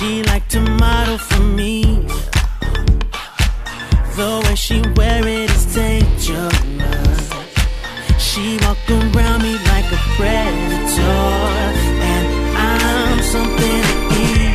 She like to model for me. The way she wear it is dangerous. She walk around me like a predator, and I'm something to eat.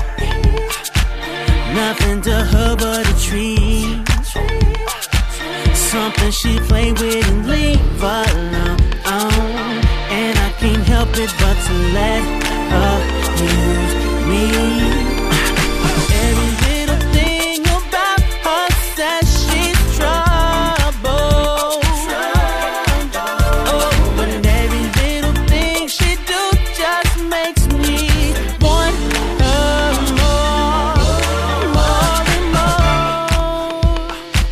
Nothing to her but a treat. Something she play with and leave alone. And I can't help it but to let her use me. Every little thing about her says she's trouble. Oh, but every little thing she do just makes me want her more and more.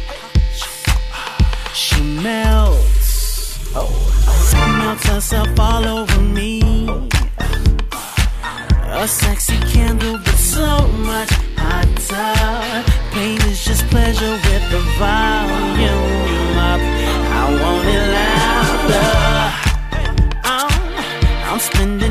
She melts, melts herself all over me. A sexy candle, but so much hotter. Pain is just pleasure with the volume up. I want it louder. I'm spending